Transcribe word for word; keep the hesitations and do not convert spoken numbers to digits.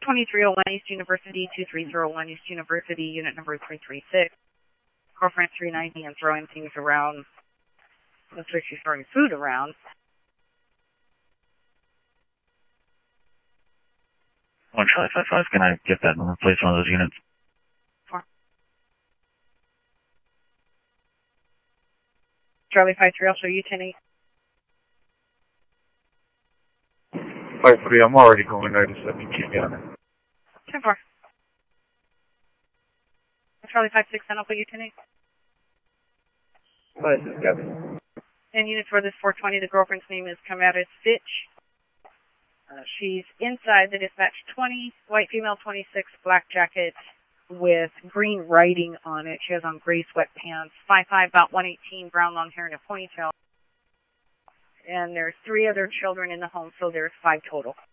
twenty-three oh one East University, two three zero one East University, unit number three three six. Girlfriend three ninety and throwing things around. Looks like she's throwing food around. One Charlie five five, can I get that and replace one of those units? Four. Charlie five three, I'll show you ten eight. five three, I'm already going there, just let me keep you on it. ten four. Charlie five six, then I'll put you ten eight. five six, got it. And units for this four twenty, the girlfriend's name is Kamara Stitch. Uh, she's inside the dispatch twenty, white female twenty-six, black jacket with green writing on it. She has on gray sweatpants, five five, about one eighteen, brown long hair and a ponytail. And there's three other children in the home, so there's five total.